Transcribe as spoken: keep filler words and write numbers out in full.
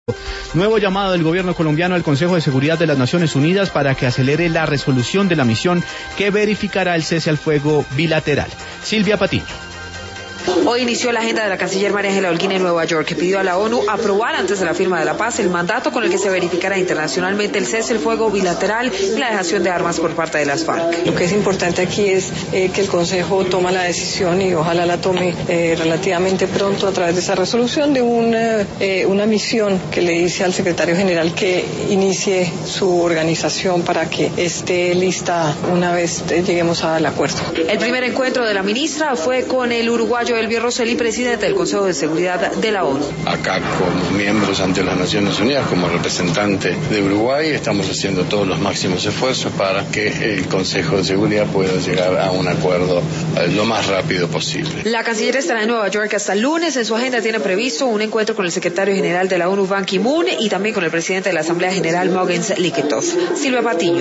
Nuevo llamado del gobierno colombiano al Consejo de Seguridad de las Naciones Unidas para que acelere la resolución de la misión que verificará el cese al fuego bilateral. Silvia Patiño. Hoy inició la agenda de la canciller María Ángela Holguín en Nueva York, que pidió a la ONU aprobar antes de la firma de la paz el mandato con el que se verificará internacionalmente el cese al fuego bilateral y la dejación de armas por parte de las FARC. Lo que es importante aquí es eh, que el Consejo toma la decisión y ojalá la tome eh, relativamente pronto a través de esa resolución de una, eh, una misión que le dice al secretario general que inicie su organización para que esté lista una vez lleguemos al acuerdo. El primer encuentro de la ministra fue con el uruguayo Elvio Rosselli, presidente del Consejo de Seguridad de la ONU. Acá como miembros ante las Naciones Unidas, como representante de Uruguay, estamos haciendo todos los máximos esfuerzos para que el Consejo de Seguridad pueda llegar a un acuerdo eh, lo más rápido posible. La canciller estará en Nueva York hasta el lunes. En su agenda tiene previsto un encuentro con el secretario general de la ONU, Ban Ki-moon, y también con el presidente de la Asamblea General, Mogens Lykketoft. Silvia Patiño.